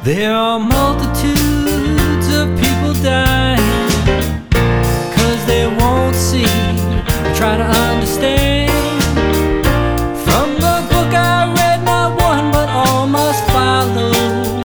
There are multitudes of people dying 'cause they won't see, try to understand.